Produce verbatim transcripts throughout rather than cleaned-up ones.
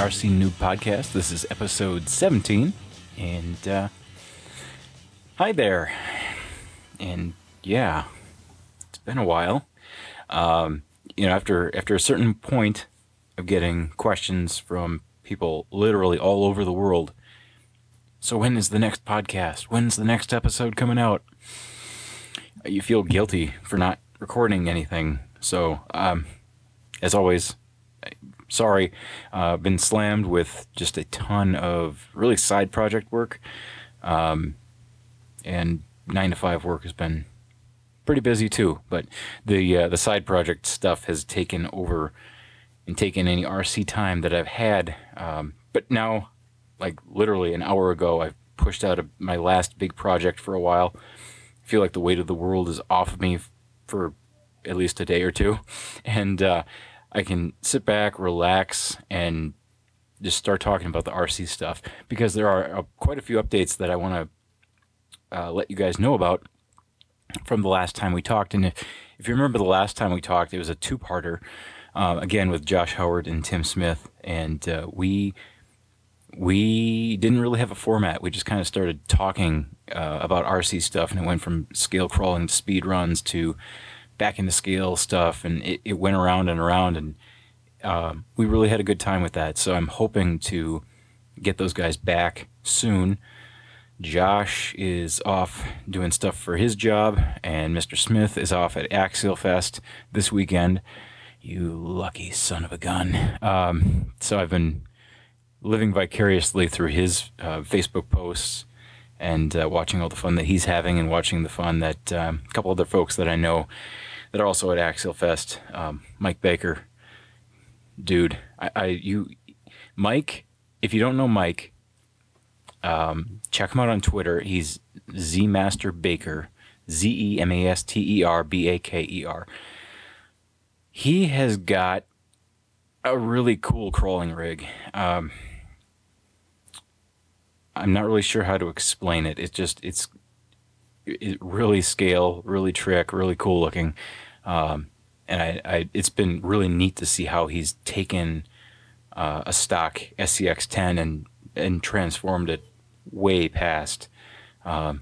R C Noob Podcast. This is episode seventeen, and uh, hi there. And yeah, it's been a while. Um, you know, after after a certain point of getting questions from people literally all over the world. So when is the next podcast? When's the next episode coming out? You feel guilty for not recording anything. So, um, as always, sorry, uh, been slammed with just a ton of really side project work, um, and nine to five work has been pretty busy too. But the uh, the side project stuff has taken over and taken any R C time that I've had. Um, but now, like literally an hour ago, I've pushed out a, my last big project for a while. I feel like the weight of the world is off of me f- for at least a day or two, and uh, I can sit back, relax, and just start talking about the R C stuff, because there are uh, quite a few updates that I want to uh, let you guys know about from the last time we talked. And if, if you remember the last time we talked, it was a two-parter, uh, again with Josh Howard and Tim Smith, and uh, we we didn't really have a format. We just kind of started talking uh, about R C stuff, and it went from scale crawling to speed runs to back into scale stuff, and it, it went around and around, and uh, we really had a good time with that. So I'm hoping to get those guys back soon. Josh is off doing stuff for his job, and Mister Smith is off at Axial Fest this weekend. You lucky son of a gun. Um, so I've been living vicariously through his uh, Facebook posts and uh, watching all the fun that he's having, and watching the fun that um, a couple other folks that I know that are also at Axial Fest. Um, Mike Baker, dude, I, I you, Mike. If you don't know Mike, um, check him out on Twitter. He's ZMasterBaker, Z E M A S T E R B A K E R. He has got a really cool crawling rig. Um, I'm not really sure how to explain it. It's just, it's it really scale, really trick, really cool looking. Um, and I, I, it's been really neat to see how he's taken uh, a stock S C X ten and, and transformed it way past, um,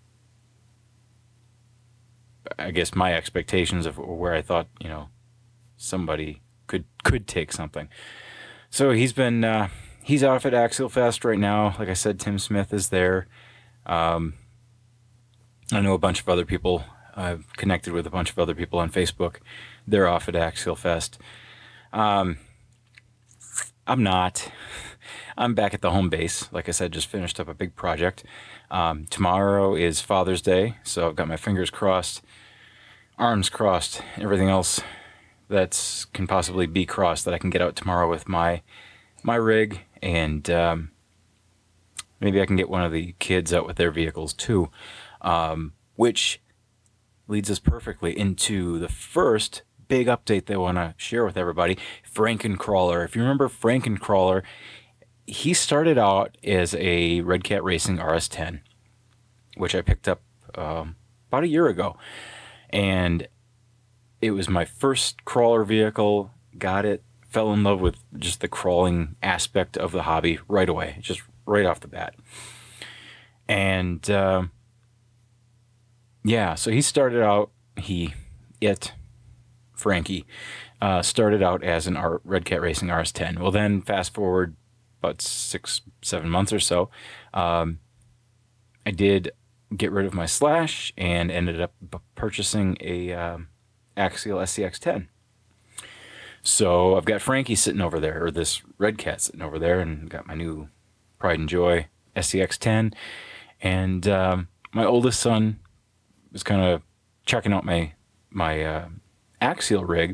I guess, my expectations of where I thought, you know, somebody could could take something. So he's been uh, he's off at Axial Fest right now. Like I said, Tim Smith is there. Um, I know a bunch of other people. I've connected with a bunch of other people on Facebook. They're off at Axial Fest. Um, I'm not. I'm back at the home base. Like I said, just finished up a big project. Um, tomorrow is Father's Day, so I've got my fingers crossed, arms crossed, everything else that's can possibly be crossed, that I can get out tomorrow with my my rig, and um, maybe I can get one of the kids out with their vehicles too, um, which leads us perfectly into the first big update that I want to share with everybody. Frankencrawler. If you remember Frankencrawler, he started out as a Red Cat Racing R S ten, which I picked up um, about a year ago, and it was my first crawler vehicle. Got it, fell in love with just the crawling aspect of the hobby right away, just right off the bat. And uh, yeah, so he started out, he, it, Frankie, uh, started out as an R- Red Cat Racing R S ten. Well, then fast forward about six, seven months or so, um, I did get rid of my Slash and ended up b- purchasing a um, Axial S C X ten. So I've got Frankie sitting over there, or this Red Cat sitting over there, and got my new Pride and Joy S C X ten. And um, my oldest son was kind of checking out my my uh, Axial rig,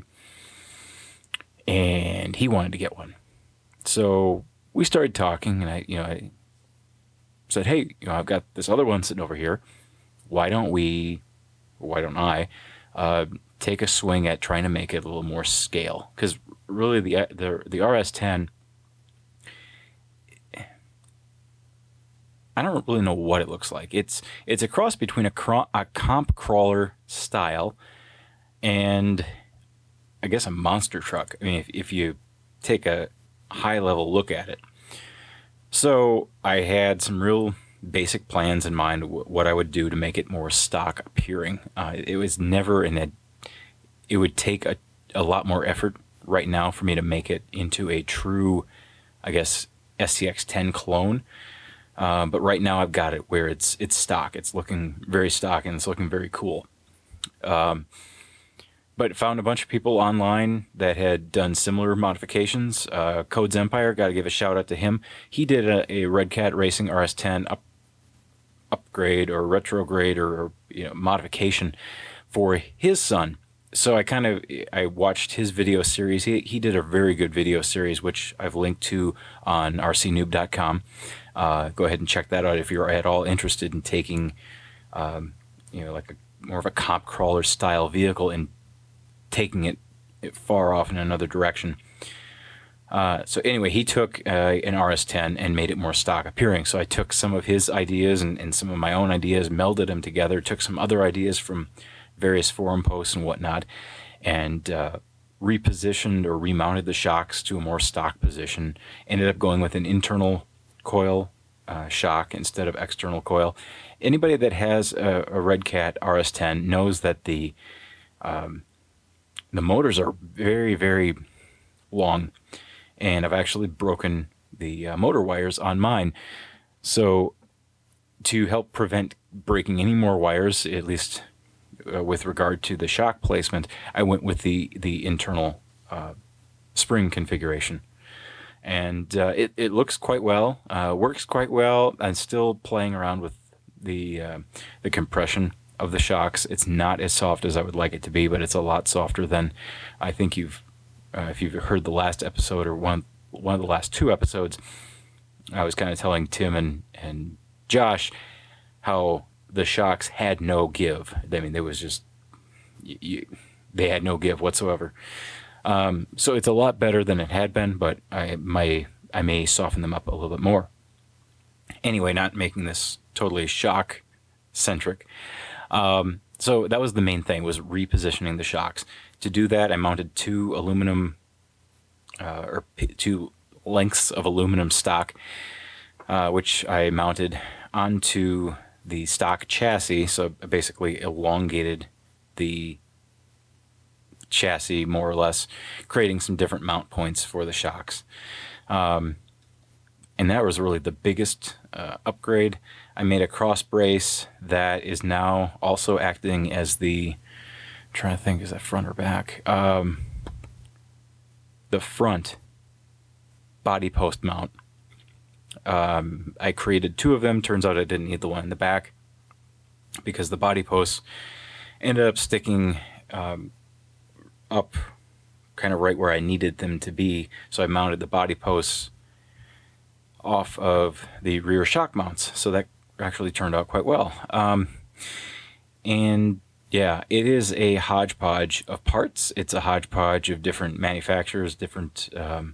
and he wanted to get one. So we started talking, and I, you know, I said, "Hey, you know, I've got this other one sitting over here. Why don't we? Why don't I uh, take a swing at trying to make it a little more scale? Because really, the the the R S ten, I don't really know what it looks like. It's it's a cross between a, cro- a comp crawler style and I guess a monster truck. I mean, if if you take a high level look at it. So I had some real basic plans in mind w- what I would do to make it more stock appearing. Uh, it was never in a. It would take a, a lot more effort right now for me to make it into a true, I guess, S C X ten clone. Uh, but right now I've got it where it's it's stock. It's looking very stock and it's looking very cool. Um, but found a bunch of people online that had done similar modifications. Uh, Codes Empire, got to give a shout out to him. He did a, a Red Cat Racing R S ten up, upgrade or retrograde or you know modification for his son. So I kind of I watched his video series. He he did a very good video series, which I've linked to on r c noob dot com. Uh, go ahead and check that out if you're at all interested in taking, um, you know, like a, more of a comp crawler style vehicle and taking it far off in another direction. Uh, so anyway, he took uh, an R S ten and made it more stock appearing. So I took some of his ideas and, and some of my own ideas, melded them together, took some other ideas from various forum posts and whatnot, and uh, repositioned or remounted the shocks to a more stock position. Ended up going with an internal coil uh, shock instead of external coil. Anybody that has a, a Red Cat R S ten knows that the um, the motors are very, very long, and I've actually broken the uh, motor wires on mine. So to help prevent breaking any more wires, at least uh, with regard to the shock placement, I went with the the internal uh, spring configuration. And uh, it, it looks quite well, uh, works quite well. I'm still playing around with the uh, the compression of the shocks. It's not as soft as I would like it to be, but it's a lot softer than I think you've, uh, if you've heard the last episode or one one of the last two episodes, I was kind of telling Tim and, and Josh how the shocks had no give. I mean, there was just, you, you, they had no give whatsoever. Um, so it's a lot better than it had been, but I my I may soften them up a little bit more. Anyway, not making this totally shock centric. Um, so that was the main thing, was repositioning the shocks. To do that, I mounted two aluminum uh, or p- two lengths of aluminum stock, uh, which I mounted onto the stock chassis. So I basically elongated the chassis more or less, creating some different mount points for the shocks. Um, and that was really the biggest uh, upgrade. I made a cross brace that is now also acting as the, I'm trying to think, is that front or back? Um, the front body post mount. Um, I created two of them. Turns out I didn't need the one in the back because the body posts ended up sticking um, up kind of right where I needed them to be. So I mounted the body posts off of the rear shock mounts. So that actually turned out quite well. Um, and yeah, it is a hodgepodge of parts. It's a hodgepodge of different manufacturers, different, um,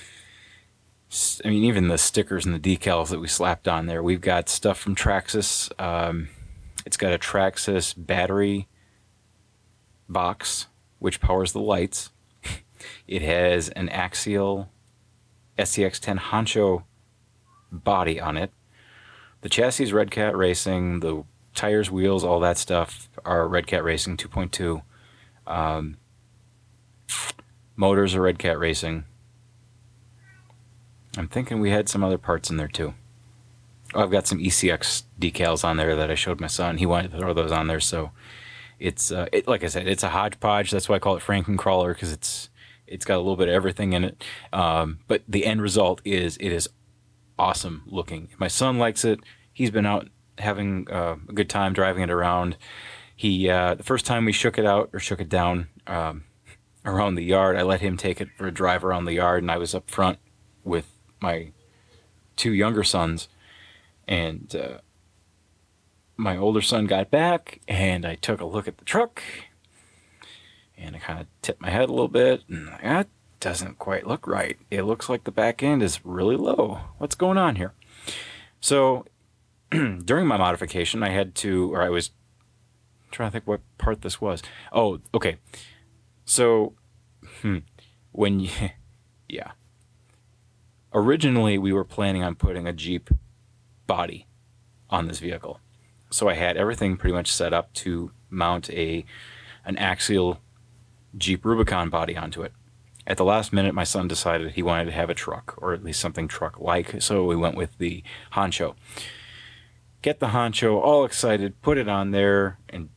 I mean, even the stickers and the decals that we slapped on there. We've got stuff from Traxxas. Um, it's got a Traxxas battery box, which powers the lights. It has an Axial S C X ten Honcho body on it. The chassis is Red Cat Racing. The tires, wheels, all that stuff are Red Cat Racing two point two. Um, motors are Red Cat Racing. I'm thinking we had some other parts in there too. Oh, I've got some E C X decals on there that I showed my son. He wanted to throw those on there, so it's uh, it, like I said, it's a hodgepodge. That's why I call it Frankencrawler, because it's it's got a little bit of everything in it. Um, but the end result is it is awesome looking. My son likes it. He's been out having uh, a good time driving it around. He uh, the first time we shook it out or shook it down um, around the yard, I let him take it for a drive around the yard, and I was up front with my two younger sons, and uh, my older son got back, and I took a look at the truck, and I kind of tipped my head a little bit, and like, that doesn't quite look right. It looks like the back end is really low. What's going on here? So during my modification, I had to, or I was trying to think what part this was. Oh, okay. So hmm, when you, yeah. originally we were planning on putting a Jeep body on this vehicle. So I had everything pretty much set up to mount a an axial Jeep Rubicon body onto it. At the last minute, my son decided he wanted to have a truck, or at least something truck-like, so we went with the Honcho. Get the Honcho, all excited, put it on there, and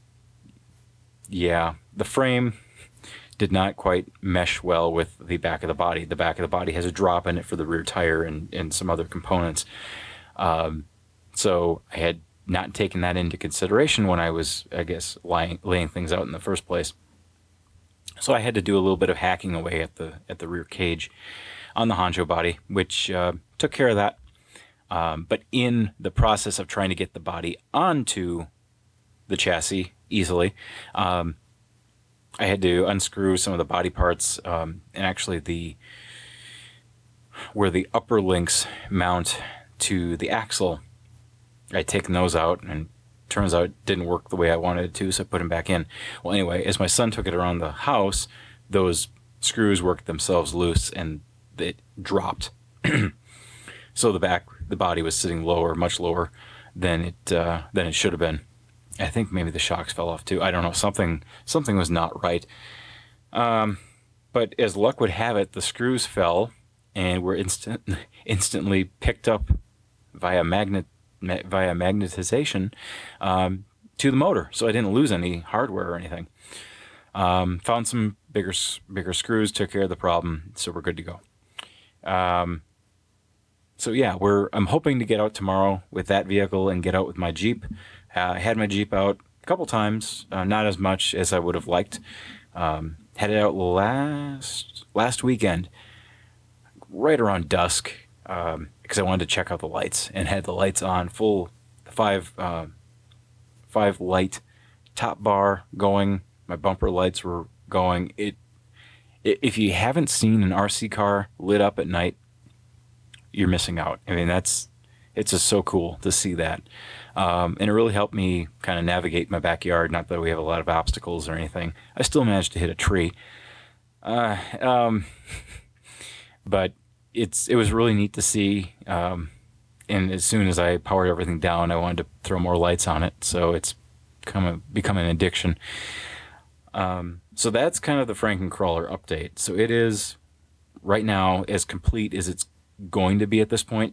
yeah, the frame did not quite mesh well with the back of the body. The back of the body has a drop in it for the rear tire and, and some other components. Um, so I had not taken that into consideration when I was, I guess, lying, laying things out in the first place. So I had to do a little bit of hacking away at the at the rear cage on the Honcho body, which uh, took care of that. Um, but in the process of trying to get the body onto the chassis easily, um, I had to unscrew some of the body parts, um, and actually the where the upper links mount to the axle, I'd taken those out, and turns out it didn't work the way I wanted it to, so I put them back in. Well, anyway, as my son took it around the house, those screws worked themselves loose, and it dropped. So the back, the body was sitting lower, much lower than it uh, than it should have been. I think maybe the shocks fell off too. I don't know. Something something was not right. Um, but as luck would have it, the screws fell and were instant instantly picked up via magnet. via magnetization um, to the motor, so I didn't lose any hardware or anything. Um, found some bigger bigger screws, took care of the problem, so we're good to go. Um, so yeah, we're I'm hoping to get out tomorrow with that vehicle and get out with my Jeep. Uh, I had my Jeep out a couple times, uh, not as much as I would have liked. Um, had it out last last weekend, right around dusk. Um, because I wanted to check out the lights, and had the lights on full, five uh, five light top bar going. My bumper lights were going. It, it if you haven't seen an R C car lit up at night, you're missing out. I mean, that's it's just so cool to see that, um, and it really helped me kind of navigate my backyard. Not that we have a lot of obstacles or anything. I still managed to hit a tree, uh, um, but. It's it was really neat to see, um, and as soon as I powered everything down, I wanted to throw more lights on it. So it's become a, become an addiction. Um, so that's kind of the Frankencrawler update. So it is right now as complete as it's going to be at this point.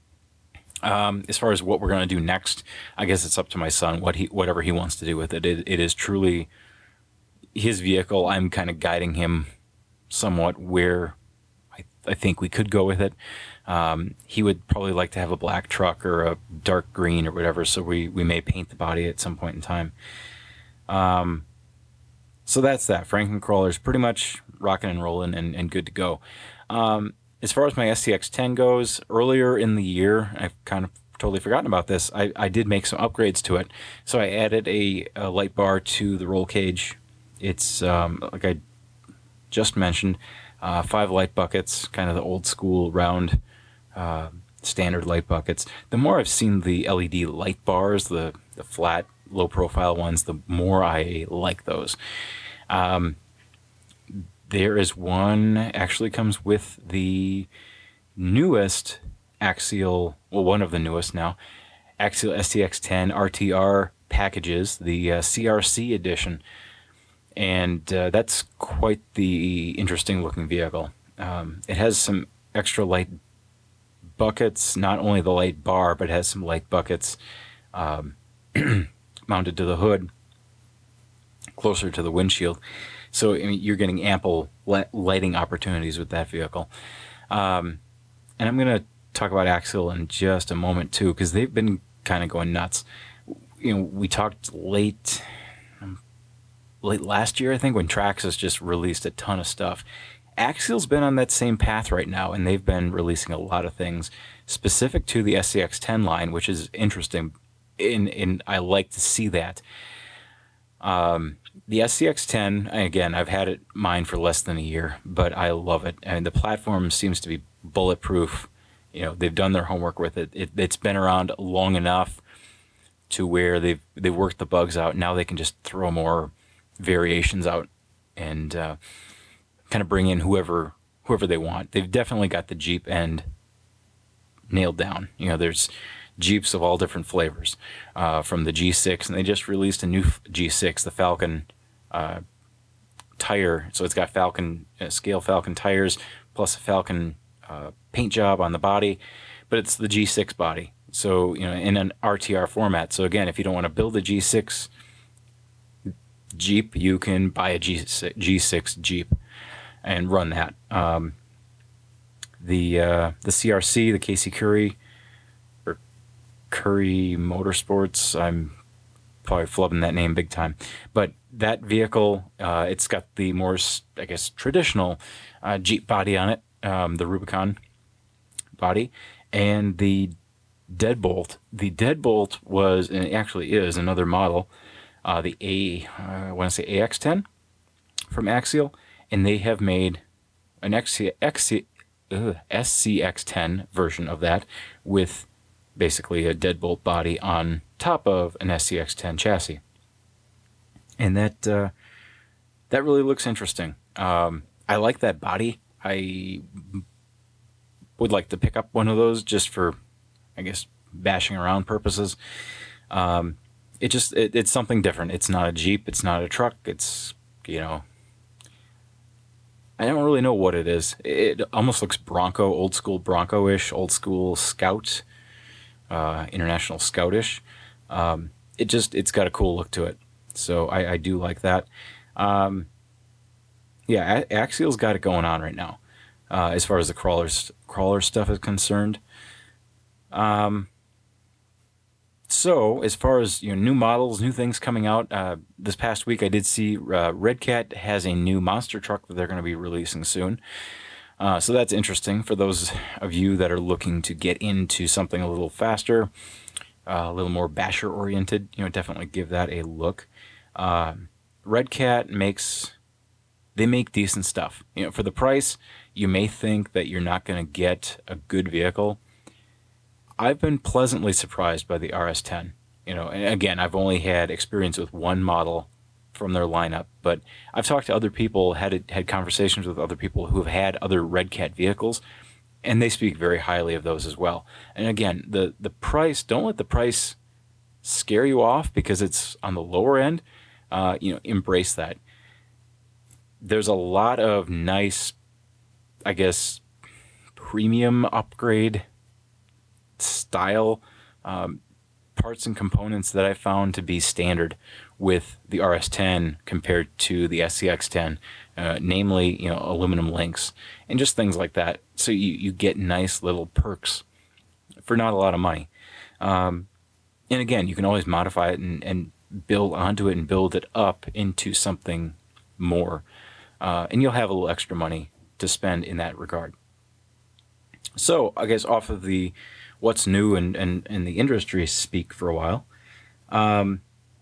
Um, as far as what we're going to do next, I guess it's up to my son what he whatever he wants to do with it. It, it is truly his vehicle. I'm kind of guiding him somewhat where. I think we could go with it. Um, he would probably like to have a black truck or a dark green or whatever, so we, we may paint the body at some point in time. Um, so that's that. Frankencrawler's pretty much rocking and rolling and, and good to go. Um, as far as my S T X ten goes, earlier in the year, I've kind of totally forgotten about this, I, I did make some upgrades to it. So I added a, a light bar to the roll cage. It's, um, like I just mentioned, Uh, five light buckets, kind of the old school round uh, standard light buckets. The more I've seen the L E D light bars, the, the flat, low profile ones, the more I like those. Um, there is one, actually comes with the newest Axial, well, one of the newest now, Axial S T X ten R T R packages, the uh, C R C edition. And uh, that's quite the interesting looking vehicle. Um, it has some extra light buckets, not only the light bar, but it has some light buckets um, mounted to the hood, closer to the windshield. So I mean, you're getting ample lighting opportunities with that vehicle. Um, and I'm going to talk about Axial in just a moment too, because they've been kind of going nuts. You know, we talked late... late last year, I think, when Traxxas just released a ton of stuff. Axial's been on that same path right now, and they've been releasing a lot of things specific to the S T X ten line, which is interesting, and, and I like to see that. Um, the S T X ten, again, I've had it mine for less than a year, but I love it. And the platform seems to be bulletproof. You know, they've done their homework with it. it it's been around long enough to where they've, they've worked the bugs out. Now they can just throw more... variations out and uh, kind of bring in whoever whoever they want. They've definitely got the Jeep end nailed down. You know, there's Jeeps of all different flavors, uh, from the G six, and they just released a new G six, the Falcon uh, tire. So it's got Falcon uh, scale Falcon tires plus a Falcon uh, paint job on the body, but it's the G six body. So, you know, in an R T R format. So again, if you don't want to build a G six Jeep, you can buy a G six Jeep and run that. Um, the uh, the C R C, the Casey Curry or Curry Motorsports, I'm probably flubbing that name big time, but that vehicle, uh, it's got the more, I guess, traditional uh, Jeep body on it, um, the Rubicon body, and the Deadbolt. The Deadbolt was, and it actually is, another model, uh, the A, uh, I want to say A X ten from Axial, and they have made an X C, X C, ugh, S C X ten version of that with basically a Deadbolt body on top of an S C X ten chassis, and that uh, that really looks interesting. Um, I like that body. I would like to pick up one of those just for, I guess, bashing around purposes. Um, it just it, it's something different. It's not a Jeep. It's not a truck. It's, you know, I don't really know what it is. It almost looks Bronco, old school Bronco-ish, old school Scout, uh, International Scout-ish. Um, it just it's got a cool look to it. So I, I do like that. Um, yeah, Axial's got it going on right now, uh, as far as the crawlers crawler stuff is concerned. Um, so as far as, you know, new models, new things coming out, uh, this past week I did see uh, Red Cat has a new monster truck that they're going to be releasing soon. Uh, so that's interesting for those of you that are looking to get into something a little faster, uh, a little more basher oriented. You know, definitely give that a look. Uh, Red Cat makes, they make decent stuff. You know, for the price, you may think that you're not going to get a good vehicle. I've been pleasantly surprised by the R S ten. You know, and again, I've only had experience with one model from their lineup, but I've talked to other people, had had conversations with other people who have had other Red Cat vehicles, and they speak very highly of those as well. And again, the the price, don't let the price scare you off because it's on the lower end. Uh, you know, embrace that. There's a lot of nice, I guess, premium upgrade style um, parts and components that I found to be standard with the R S ten compared to the S C X ten, uh, namely, you know, aluminum links and just things like that. So you, you get nice little perks for not a lot of money. Um, and again, you can always modify it and, and build onto it and build it up into something more. Uh, and you'll have a little extra money to spend in that regard. So I guess off of the what's new and and in the industry speak for a while, um,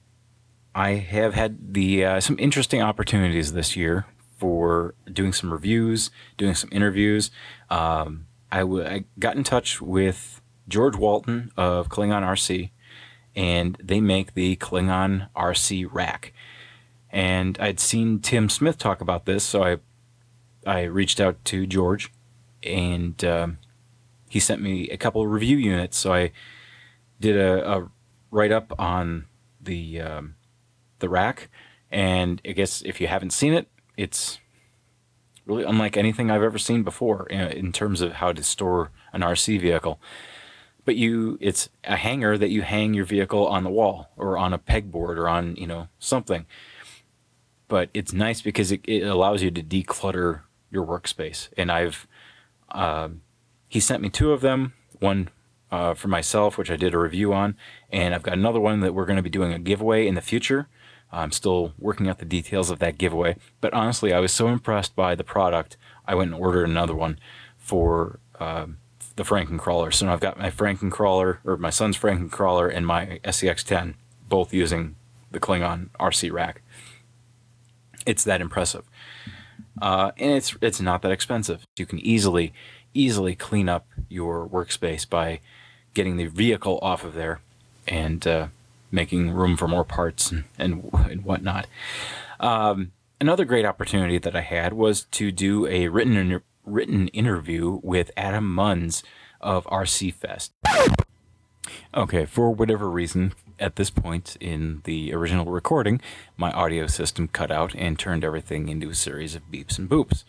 I have had the uh, some interesting opportunities this year for doing some reviews, doing some interviews. Um, I, w- I got in touch with George Walton of Klingon R C, and they make the Klingon R C rack. And I'd seen Tim Smith talk about this, so I I reached out to George, and um, he sent me a couple of review units. So I did a, a write-up on the um, the rack, and I guess if you haven't seen it, it's really unlike anything I've ever seen before in, in terms of how to store an R C vehicle. But you, it's a hanger that you hang your vehicle on the wall or on a pegboard or on, you know, something. But it's nice because it, it allows you to declutter your workspace. And I've, uh, he sent me two of them, one uh, for myself, which I did a review on, and I've got another one that we're going to be doing a giveaway in the future. I'm still working out the details of that giveaway. But honestly, I was so impressed by the product, I went and ordered another one for uh, the Frankencrawler. So now I've got my Frankencrawler, or my son's Frankencrawler, and my S C X ten, both using the Klingon R C rack. It's that impressive. Uh, and it's it's not that expensive. You can easily, easily clean up your workspace by getting the vehicle off of there and uh, making room for more parts and, and, and whatnot. Um, another great opportunity that I had was to do a written written interview with Adam Munns of R C Fest. Okay, for whatever reason, at this point in the original recording, my audio system cut out and turned everything into a series of beeps and boops.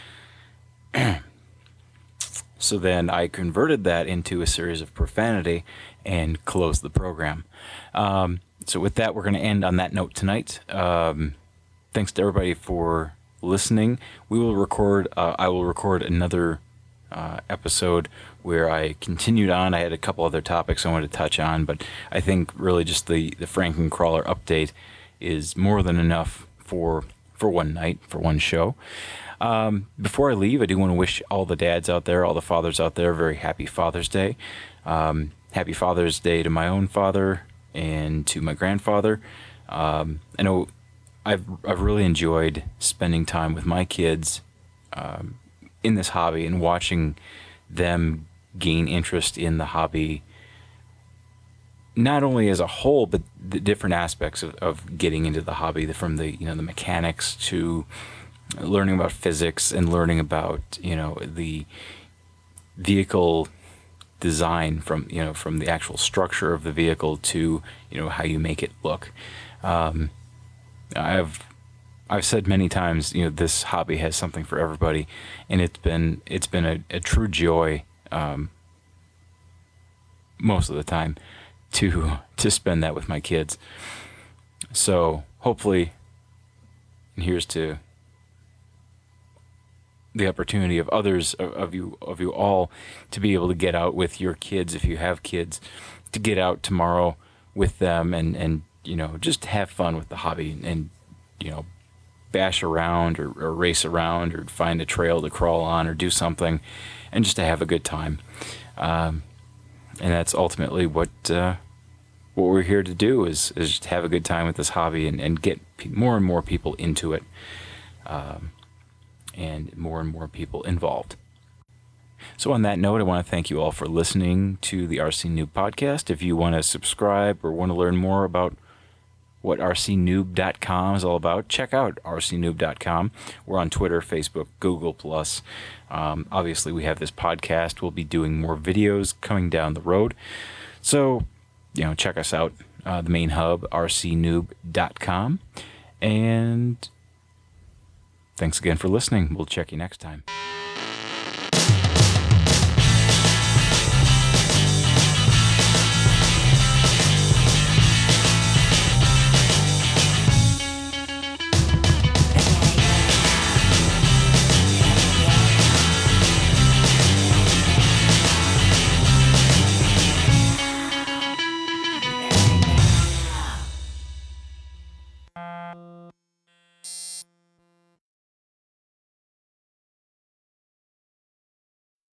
So then I converted that into a series of profanity and closed the program. Um, so with that, we're going to end on that note tonight. Um, thanks to everybody for listening. We will record, uh, I will record another uh, episode where I continued on. I had a couple other topics I wanted to touch on, but I think really just the, the Frankencrawler update is more than enough for for one night, for one show. Um, before I leave, I do want to wish all the dads out there, all the fathers out there, a very happy Father's Day. Um, happy Father's Day to my own father and to my grandfather. Um, I know I've I've really enjoyed spending time with my kids um, in this hobby and watching them gain interest in the hobby, not only as a whole, but the different aspects of, of getting into the hobby, from the you know the mechanics to learning about physics and learning about you know the vehicle design, from you know from the actual structure of the vehicle to you know how you make it look. Um, I've I've said many times, you know, this hobby has something for everybody, and it's been it's been a, a true joy um, most of the time to to spend that with my kids. So hopefully, and here's to the opportunity of others of, of you of you all to be able to get out with your kids, if you have kids, to get out tomorrow with them and and you know just have fun with the hobby and you know bash around or, or race around or find a trail to crawl on or do something, and just to have a good time. Um, and that's ultimately what uh, what we're here to do, is is just have a good time with this hobby and, and get pe- more and more people into it, um, and more and more people involved. So on that note, I want to thank you all for listening to the R C Noob podcast. If you want to subscribe or want to learn more about what R C noob dot com is all about, check out R C noob dot com. We're on Twitter, Facebook, Google Plus. Um, obviously, we have this podcast. We'll be doing more videos coming down the road. So, you know, check us out. Uh, the main hub, R C noob dot com. And thanks again for listening. We'll check you next time.